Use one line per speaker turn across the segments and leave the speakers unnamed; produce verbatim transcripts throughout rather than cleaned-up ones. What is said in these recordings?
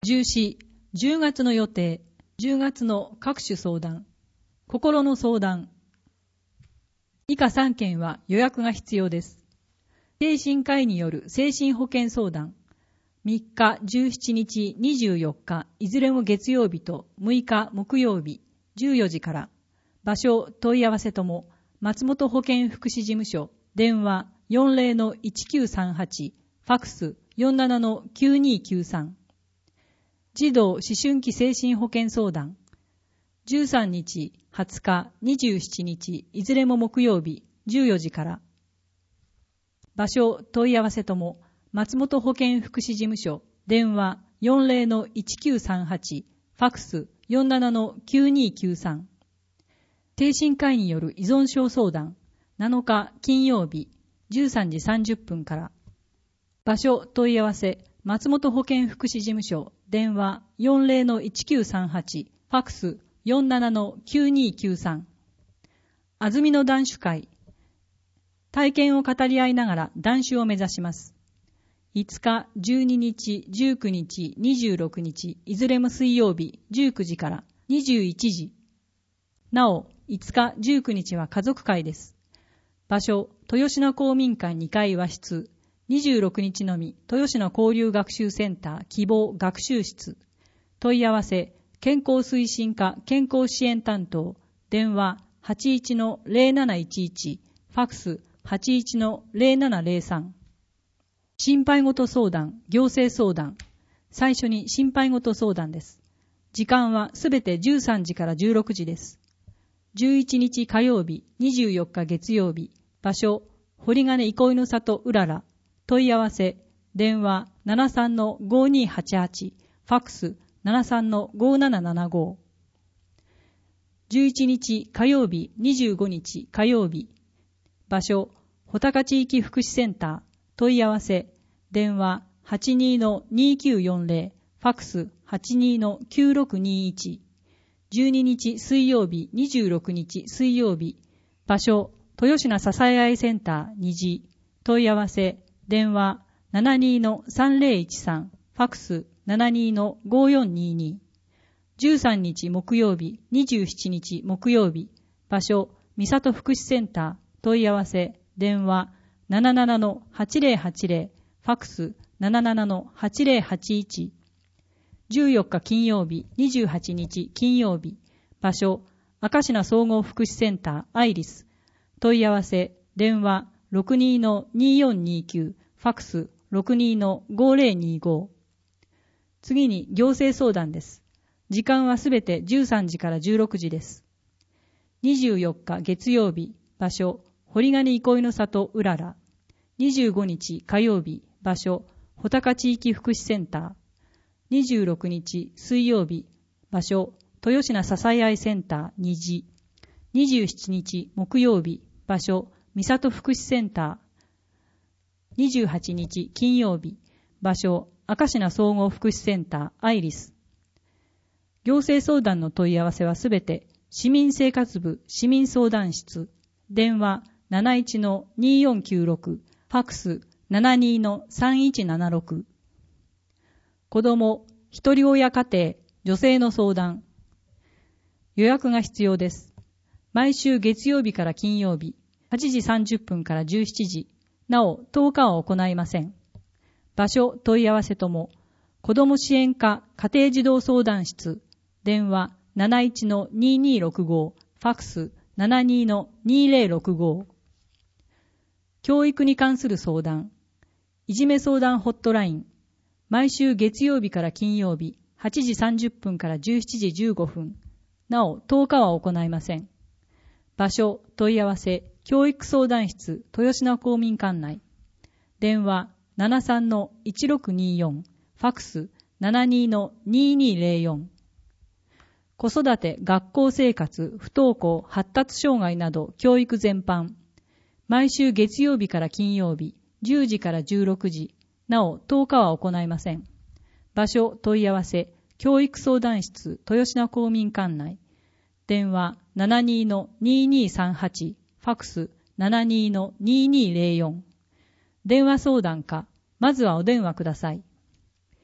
じゅうよん、じゅうがつの予定、じゅうがつの各種相談、心の相談。以下さんけんは予約が必要です。精神科医による精神保健相談。みっか、じゅうしちにち、にじゅうよっか、いずれも月曜日とむいか木曜日、じゅうよじから。場所、問い合わせとも、松本保健福祉事務所、電話 よんじゅうのいちきゅうさんはち、ファックス よんじゅうななのきゅうにきゅうさん。児童思春期精神保健相談。じゅうさんにち、はつか、にじゅうしちにち、いずれも木曜日、じゅうよじから。場所、問い合わせとも、松本保健福祉事務所、電話 よんじゅうのいちきゅうさんはち、ファックス よんじゅうななのきゅうにきゅうさん。精神科医による依存症相談。なのか金曜日、じゅうさんじさんじゅっぷんから。場所、問い合わせ、松本保健福祉事務所、電話 よんじゅうのいちきゅうさんはち、ファックス よんじゅうななのきゅうにきゅうさん。あずみの談酒会。体験を語り合いながら談酒を目指します。いつか、じゅうににち、じゅうくにち、にじゅうろくにち、いずれも水曜日、じゅうくじからにじゅういちじ。なお、いつか、じゅうくにちは家族会です。場所、豊品公民館にかい和室。にじゅうろくにちのみ、豊品交流学習センター希望学習室。問い合わせ、健康推進課健康支援担当。電話 はちいちのぜろなないちいち、ファックス はちいちのぜろななぜろさん。心配事相談、行政相談。最初に心配事相談です。時間はすべてじゅうさんじからじゅうろくじです。じゅういちにち火曜日、にじゅうよっか月曜日。場所、堀金憩いの里うらら。問い合わせ、電話 ななさんのごにはちはち、ファックス ななさんのごななななご。じゅういちにち火曜日、にじゅうごにち火曜日。場所、穂高地域福祉センター。問い合わせ、電話 はちにのにきゅうよんぜろ、ファックス はちにのきゅうろくにいち。じゅうににち水曜日、にじゅうろくにち水曜日。場所、豊品支え合いセンターにじ。問い合わせ、電話 ななにのさんぜろいちさん、ファックス ななにのごよんにに。じゅうさんにち木曜日、にじゅうしちにち木曜日。場所、三里福祉センター。問い合わせ、電話 ななななのはちぜろはちぜろ、ファックス ななななのはちぜろはちいち。じゅうよっか金曜日、にじゅうはちにち金曜日。場所、明石名総合福祉センターアイリス。問い合わせ、電話 ろくにのによんにきゅう、ファックス ろくにのごぜろにご。次に行政相談です。時間はすべてじゅうさんじからじゅうろくじです。にじゅうよっか月曜日、場所、堀金憩いの里うらら。にじゅうごにち火曜日、場所、穂高地域福祉センター。にじゅうろくにち水曜日、場所、豊品支え合いセンターにじ。にじゅうしちにち木曜日、場所、三里福祉センター。にじゅうはちにち金曜日、場所、明石名総合福祉センターアイリス。行政相談の問い合わせはすべて市民生活部市民相談室。電話 なないちのによんきゅうろく、ファックス ななにのさんいちななろく。子供、一人親家庭、女性の相談。予約が必要です。毎週月曜日から金曜日、はちじさんじゅっぷんからじゅうしちじ。なお、とおかは行いません。場所、問い合わせとも、子供支援課家庭児童相談室。電話 なないちのににろくご、ファックス ななにのにぜろろくご。教育に関する相談。いじめ相談ホットライン。毎週月曜日から金曜日、はちじさんじゅっぷんからじゅうしちじじゅうごふん。なお、とおかは行いません。場所、問い合わせ、教育相談室、豊品公民館内。電話 ななさんのいちろくによん、ファックス ななにのににぜろよん。子育て、学校生活、不登校、発達障害など教育全般。毎週月曜日から金曜日、じゅうじからじゅうろくじ。なお、とおかは行いません。場所、問い合わせ、教育相談室、豊品公民館内。電話 ななにのににさんはち、ファックス ななにのににぜろよん。電話相談か、まずはお電話ください。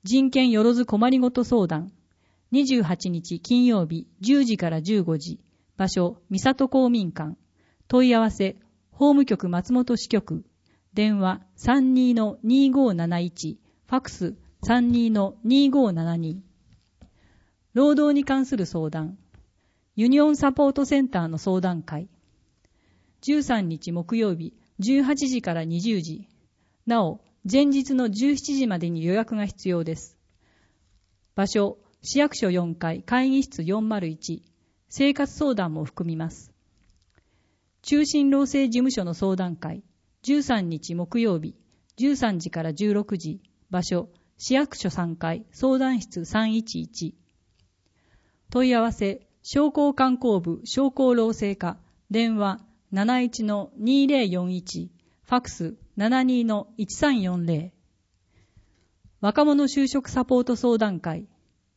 人権よろず困りごと相談。にじゅうはちにち金曜日じゅうじからじゅうごじ。場所、三郷公民館。問い合わせ、法務局松本支局。電話 さんにーのにーごーなないち。ファックス さんにーのにーごーななに。労働に関する相談。ユニオンサポートセンターの相談会。じゅうさんにち木曜日じゅうはちじからにじゅうじ。なお、前日のじゅうしちじまでに予約が必要です。場所、市役所よんかい会議室よんまるいち。生活相談も含みます。中心労政事務所の相談会。じゅうさんにち木曜日じゅうさんじからじゅうろくじ。場所、市役所さんかい相談室さんいちいち。問い合わせ、商工観光部商工労政課。電話 なないちのにーぜろよんいち。ファックス ななにーのいちさんよんぜろ。若者就職サポート相談会。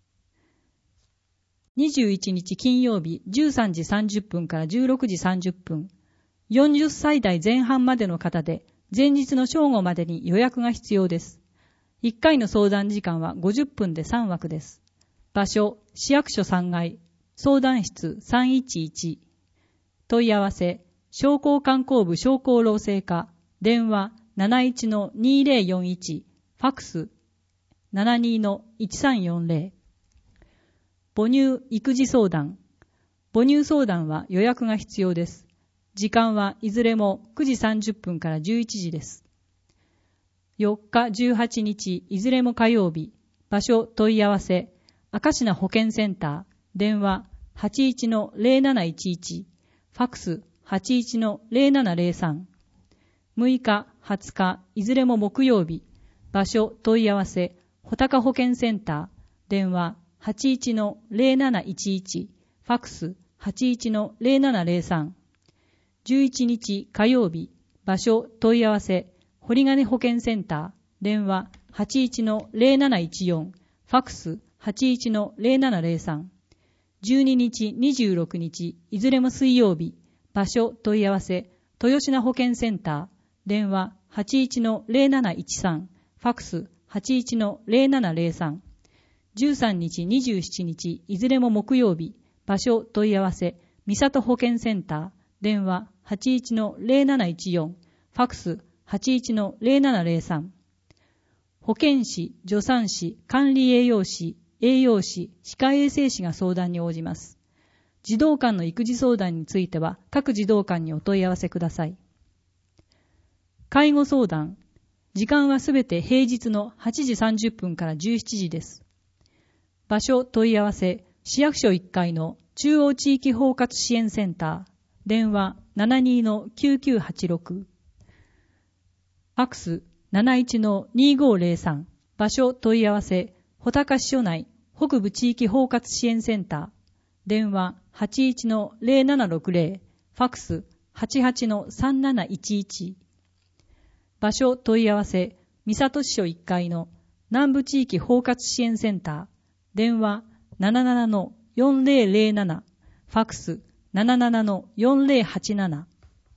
にじゅういちにち金曜日じゅうさんじさんじゅっぷんからじゅうろくじさんじゅっぷん。よんじゅっさい代前半までの方で、前日の正午までに予約が必要です。いっかいの相談時間はごじゅっぷんでさんわくです。場所、市役所さんがい、相談室さんいちいち。問い合わせ、商工観光部商工労政課。電話 なないちのにーぜろよんいち。ファックス ななにーのいちさんよんぜろ。母乳育児相談。母乳相談は予約が必要です。時間はいずれもくじさんじゅっぷんからじゅういちじです。よっかじゅうはちにちいずれも火曜日。場所問い合わせ、明石名保健センター。電話 はちいちのぜろなないちいち。ファックス はちいちのぜろななぜろさん。むいかはつかいずれも木曜日。場所問い合わせ、穂高保健センター。電話はちいちのぜろなないちいち。ファックス はちいちのぜろななぜろさん。じゅういちにち火曜日。場所問い合わせ、堀金保健センター。電話はちいちのぜろなないちよん。ファックス はちいちのぜろななぜろさん。じゅうににちにじゅうろくにちいずれも水曜日。場所問い合わせ、豊品保健センター。電話はちいちのぜろなないちさん。ファックス はちいちのぜろななぜろさん。じゅうさんにちにじゅうしちにちいずれも木曜日。場所問い合わせ、三郷保健センター。電話はちいちのぜろなないちよん。ファックス はちいちのぜろななぜろさん。保健師、助産師、管理栄養士、栄養士、歯科衛生士が相談に応じます。児童館の育児相談については各児童館にお問い合わせください。介護相談。時間はすべて平日のはちじさんじゅっぷんからじゅうしちじです。場所問い合わせ、市役所いっかいの中央地域包括支援センター。電話 ななにーのきゅうきゅうはちろく。ファックス なないちのにーごーぜろさん。場所問い合わせ、穂高支所内北部地域包括支援センター。電話はちいちのぜろななろくぜろ。ファックス はちはちのさんなないちいち。場所問い合わせ、三郷支所いっかいの南部地域包括支援センター。電話 ななななのよんぜろぜろなな。ファックス ななななのよんぜろはちなな。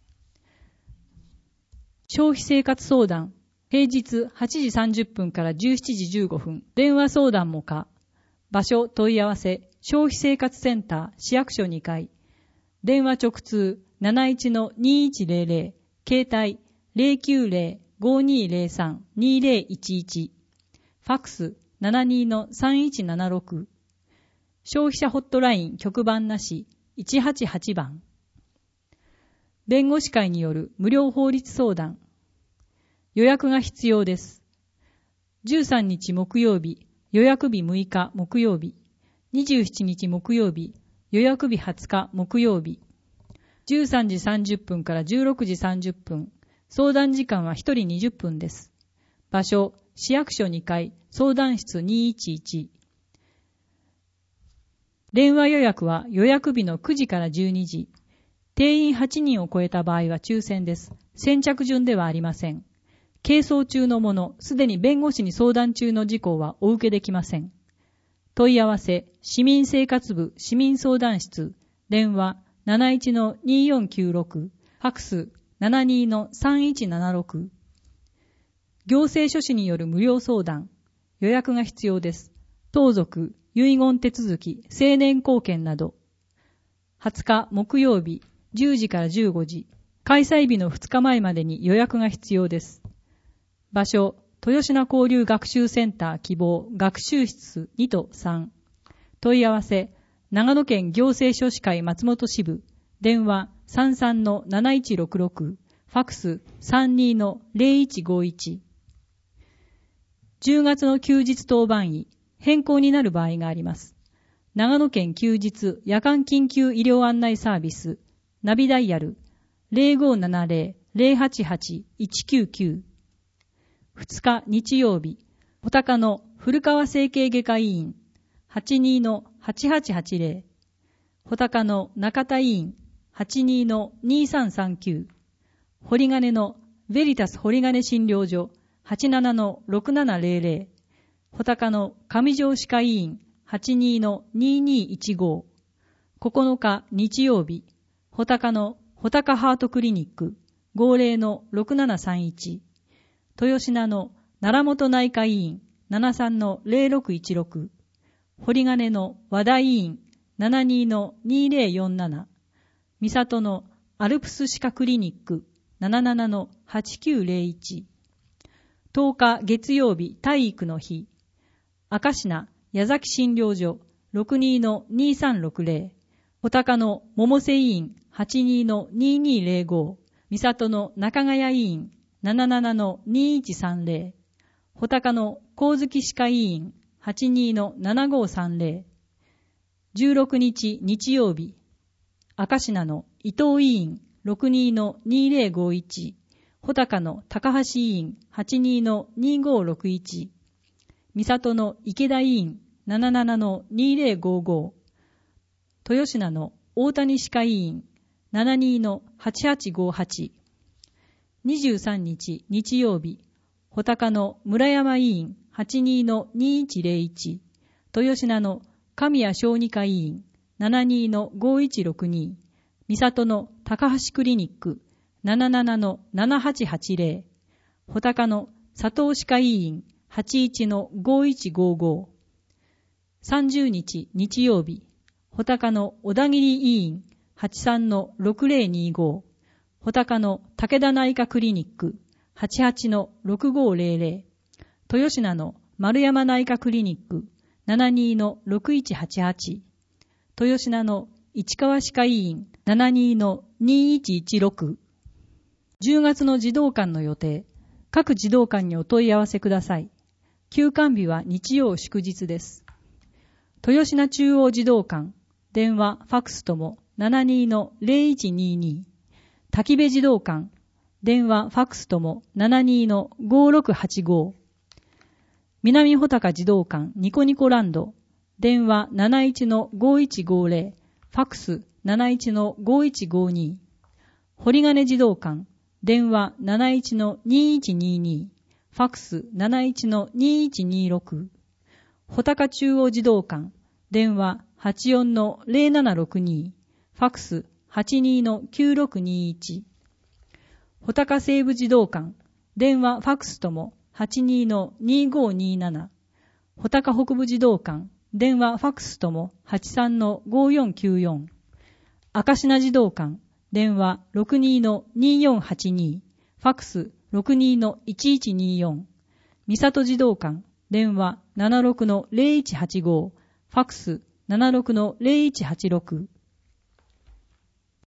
消費生活相談。平日はちじさんじゅっぷんからじゅうしちじじゅうごふん。電話相談も可。場所問い合わせ、消費生活センター市役所にかい。電話直通 なないちのにいちぜろぜろ。携帯 ぜろきゅうぜろごにぜろさんにぜろいちいち。ファックス ななにーのさんいちななろく。消費者ホットライン局番なしいちはちはちばん。弁護士会による無料法律相談。予約が必要です。じゅうさんにち木曜日、予約日むいか木曜日。にじゅうしちにち木曜日、予約日はつか木曜日。じゅうさんじさんじゅっぷんからじゅうろくじさんじゅっぷん。相談時間はひとりにじゅっぷんです。場所、市役所にかい、相談室にいちいち。電話予約は予約日のくじからじゅうにじ。定員はちにんを超えた場合は抽選です。先着順ではありません。係争中のもの、すでに弁護士に相談中の事項はお受けできません。問い合わせ、市民生活部市民相談室、電話 なないちのによんきゅうろく、ファックス ななにーのさんいちななろく。行政書士による無料相談。 予約が必要です。相続、遺言手続き、成年後見など。はつか木曜日、じゅうじからじゅうごじ。開催日のふつかまえまでに予約が必要です。場所、豊品交流学習センター希望学習室にとさん。問い合わせ、長野県行政書士会松本支部、電話 さんさんのなないちろくろく、ファックス さんにのゼロいちごいち。じゅうがつの休日当番医、変更になる場合があります。長野県休日夜間緊急医療案内サービス、ナビダイヤル ゼロごーななゼロ ゼロはちはち いちきゅうきゅう。ふつか日曜日、穂高の古川整形外科医院 はちにのはちはちはちゼロ、穂高の中田医院 はちにのにさんさんきゅう、堀金のベリタス堀金診療所 はちななのろくななゼロゼロ、穂高の上条歯科医院 はちにのににいちご、ここのか日曜日、穂高の穂高ハートクリニックごゼロのろくななさんいち、豊品の奈良本内科医院 ななさんのゼロろくいちろく、堀金の和田医院 ななにのにゼロよんなな、三里のアルプス歯科クリニック ななななのはちきゅうゼロいち。とおか月曜日体育の日、明石名矢崎診療所 ろくにのにさんろくゼロ、穂高の百瀬医院 はちにのににゼロご、三里の中ヶ谷医院 ななななのにいちさんゼロ、穂高の光月歯科医院 はちにのななごさんゼロ、じゅうろくにち日曜日、明石名の伊藤医院 ろくにのにゼロごいち、穂高の高橋医院 はちにのにごろくいち、三里の池田医院 ななななのにゼロごご、豊品の大谷歯科医院 ななにのはちはちごはち、にじゅうさんにち日曜日、穂高の村山医院 はちにのにいちゼロいち、豊品の神谷小児科医院 ななにのごいちろくに、三里の高橋クリニック ななななのななはちはちゼロ、穂高の佐藤歯科医院 はちいちのごいちごご、さんじゅうにち日曜日、穂高の小田切医院 はちさんのろくゼロにご、穂高の武田内科クリニック はちはちのろくごゼロゼロ、豊品の丸山内科クリニック ななにのろくいちはちはち、豊品の市川歯科医院 ななにのにいちいちろく。じゅうがつの児童館の予定、各児童館にお問い合わせください。休館日は日曜祝日です。豊品中央児童館、電話、ファックスとも ななにのゼロいちにに、滝部児童館、電話、ファックスとも ななにのごろくはちご、南穂高児童館ニコニコランド、電話 なないちのごいちごゼロ、ファックス なないちのごいちごに、堀金児童館、電話 なないちのにいちにに、ファックス なないちのにいちにろく、穂高中央児童館、電話 はちよんのゼロななろくに、ファックス はちにのきゅうろくにいち、穂高西部児童館、電話ファックスとも はちにのにごになな、穂高北部児童館、電話ファックスとも はちさんのごよんきゅうよん、明石名児童館、電話 ろくにのによんはちに、ファックス ろくにのいちいちによん、三里児童館、電話 ななろくのゼロいちはちご、ファックス ななろくのゼロいちはちろく、